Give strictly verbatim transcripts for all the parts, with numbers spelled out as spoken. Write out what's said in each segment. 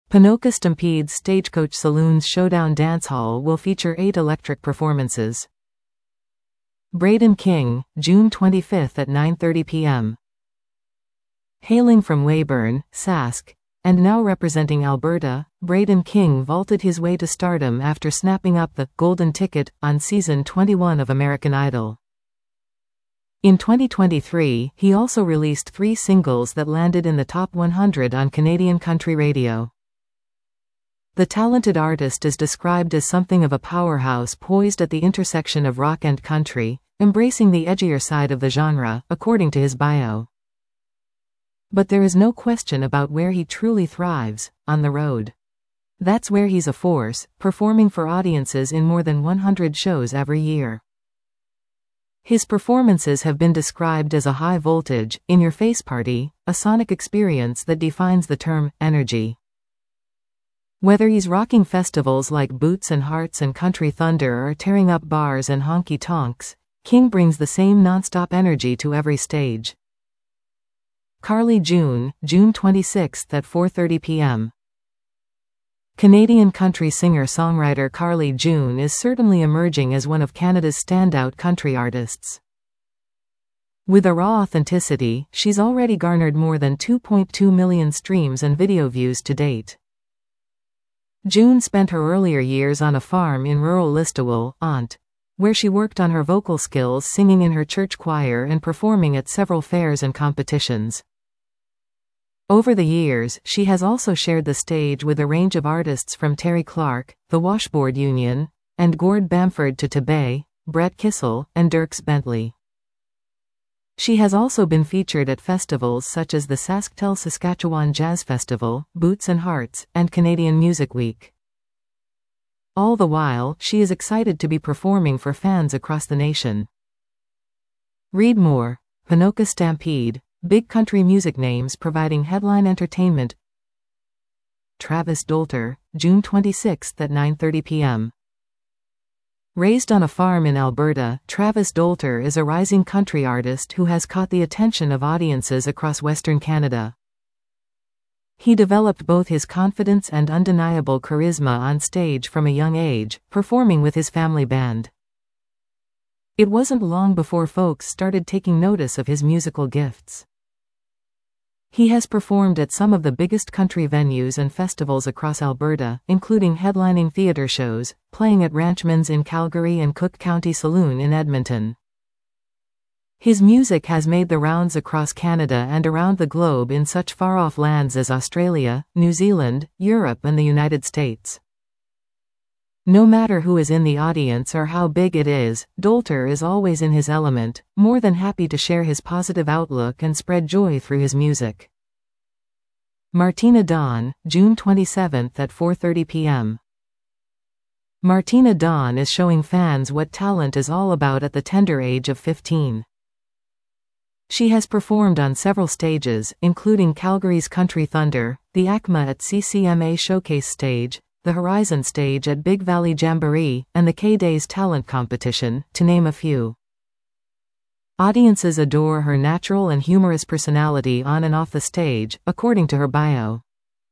Ponoka Stampede's Stagecoach Saloon's Showdown Dance Hall will feature eight electric performances. Braden King, June twenty-fifth at nine thirty p m Hailing from Weyburn, Sask, and now representing Alberta, Braden King vaulted his way to stardom after snapping up the Golden Ticket on season twenty-one of American Idol. In twenty twenty-three, he also released three singles that landed in the top one hundred on Canadian country radio. The talented artist is described as something of a powerhouse poised at the intersection of rock and country, embracing the edgier side of the genre, according to his bio. But there is no question about where he truly thrives: on the road. That's where he's a force, performing for audiences in more than one hundred shows every year. His performances have been described as a high-voltage, in-your-face party, a sonic experience that defines the term energy. Whether he's rocking festivals like Boots and Hearts and Country Thunder or tearing up bars and honky-tonks, King brings the same non-stop energy to every stage. Carly June, June twenty-sixth at four thirty p m Canadian country singer-songwriter Carly June is certainly emerging as one of Canada's standout country artists. With a raw authenticity, she's already garnered more than two point two million streams and video views to date. June spent her earlier years on a farm in rural Listowel, Ont, where she worked on her vocal skills singing in her church choir and performing at several fairs and competitions. Over the years, she has also shared the stage with a range of artists from Terry Clark, the Washboard Union, and Gord Bamford to Tabay, Brett Kissel, and Dierks Bentley. She has also been featured at festivals such as the Sasktel Saskatchewan Jazz Festival, Boots and Hearts, and Canadian Music Week. All the while, she is excited to be performing for fans across the nation. Read more. Ponoka Stampede, big country music names providing headline entertainment. Travis Dolter, June twenty-sixth at nine thirty p m Raised on a farm in Alberta, Travis Dolter is a rising country artist who has caught the attention of audiences across Western Canada. He developed both his confidence and undeniable charisma on stage from a young age, performing with his family band. It wasn't long before folks started taking notice of his musical gifts. He has performed at some of the biggest country venues and festivals across Alberta, including headlining theatre shows, playing at Ranchman's in Calgary and Cook County Saloon in Edmonton. His music has made the rounds across Canada and around the globe in such far-off lands as Australia, New Zealand, Europe and the United States. No matter who is in the audience or how big it is, Dolter is always in his element, more than happy to share his positive outlook and spread joy through his music. Martina Dawn, June twenty-seventh at four thirty p m Martina Dawn is showing fans what talent is all about at the tender age of fifteen. She has performed on several stages, including Calgary's Country Thunder, the A C M A at C C M A Showcase Stage, the Horizon Stage at Big Valley Jamboree, and the K-Days Talent Competition, to name a few. Audiences adore her natural and humorous personality on and off the stage, according to her bio.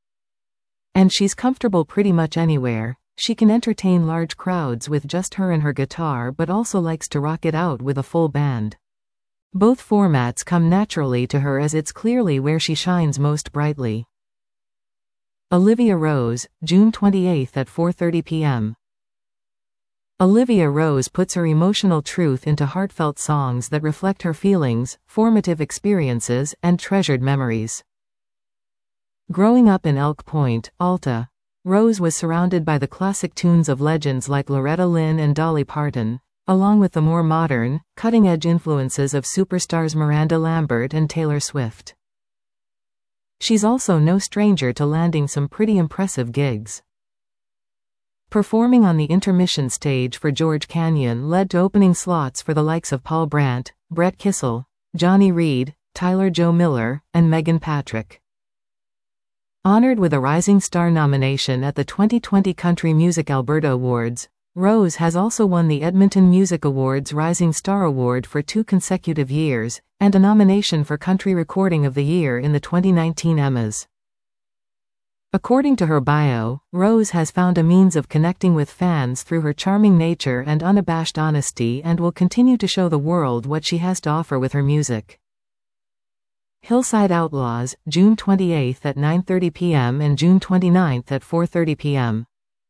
And she's comfortable pretty much anywhere. She can entertain large crowds with just her and her guitar, but also likes to rock it out with a full band. Both formats come naturally to her, as it's clearly where she shines most brightly. Olivia Rose, June twenty-eighth at four thirty p m Olivia Rose puts her emotional truth into heartfelt songs that reflect her feelings, formative experiences, and treasured memories. Growing up in Elk Point, Alta, Rose was surrounded by the classic tunes of legends like Loretta Lynn and Dolly Parton, along with the more modern, cutting-edge influences of superstars Miranda Lambert and Taylor Swift. She's also no stranger to landing some pretty impressive gigs. Performing on the intermission stage for George Canyon led to opening slots for the likes of Paul Brandt, Brett Kissel, Johnny Reed, Tyler Joe Miller, and Megan Patrick. Honored with a Rising Star nomination at the twenty twenty Country Music Alberta Awards, Rose has also won the Edmonton Music Awards Rising Star Award for two consecutive years, and a nomination for Country Recording of the Year in the twenty nineteen Emmas. According to her bio, Rose has found a means of connecting with fans through her charming nature and unabashed honesty and will continue to show the world what she has to offer with her music. Hillside Outlaws, June twenty-eighth at nine thirty p m and June twenty-ninth at four thirty p m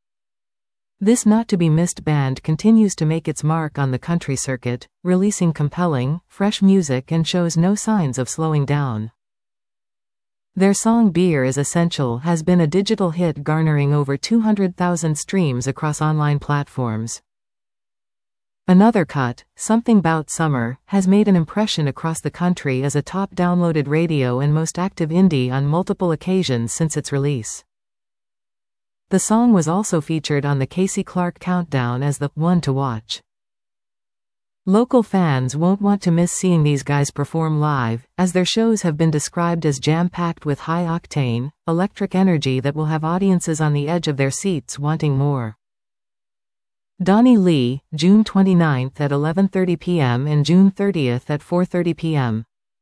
This not-to-be-missed band continues to make its mark on the country circuit, releasing compelling, fresh music and shows no signs of slowing down. Their song Beer is Essential has been a digital hit, garnering over two hundred thousand streams across online platforms. Another Cut, Something 'Bout Summer, has made an impression across the country as a top downloaded radio and most active indie on multiple occasions since its release. The song was also featured on the Casey Clark Countdown as the one to watch. Local fans won't want to miss seeing these guys perform live, as their shows have been described as jam-packed with high-octane, electric energy that will have audiences on the edge of their seats wanting more. Donnie Lee, June twenty-ninth at eleven thirty p m and June thirtieth at four thirty p m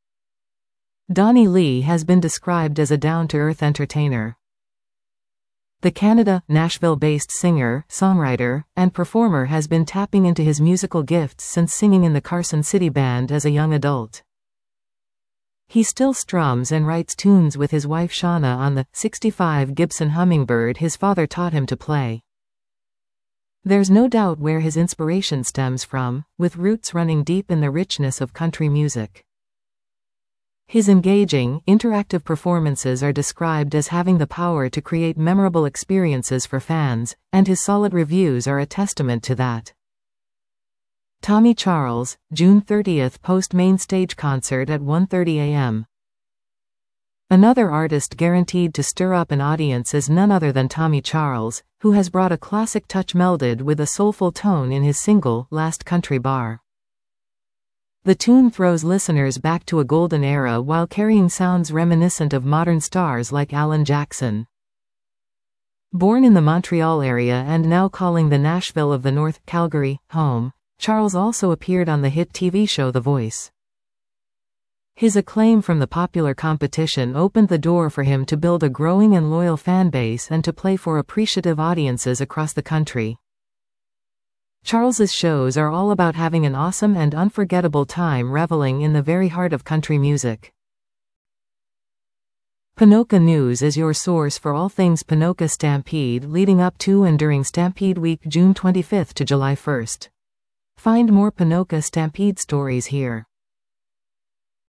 Donnie Lee has been described as a down-to-earth entertainer. The Canada, Nashville-based singer, songwriter, and performer has been tapping into his musical gifts since singing in the Carson City Band as a young adult. He still strums and writes tunes with his wife Shauna on the sixty-five Gibson Hummingbird his father taught him to play. There's no doubt where his inspiration stems from, with roots running deep in the richness of country music. His engaging, interactive performances are described as having the power to create memorable experiences for fans, and his solid reviews are a testament to that. Tommy Charles, June thirtieth post-main stage concert at one thirty a m Another artist guaranteed to stir up an audience is none other than Tommy Charles, who has brought a classic touch melded with a soulful tone in his single, Last Country Bar. The tune throws listeners back to a golden era while carrying sounds reminiscent of modern stars like Alan Jackson. Born in the Montreal area and now calling the Nashville of the North, Calgary, home, Charles also appeared on the hit T V show The Voice. His acclaim from the popular competition opened the door for him to build a growing and loyal fanbase and to play for appreciative audiences across the country. Charles's shows are all about having an awesome and unforgettable time reveling in the very heart of country music. Ponoka News is your source for all things Ponoka Stampede leading up to and during Stampede Week June twenty-fifth to July first. Find more Ponoka Stampede stories here.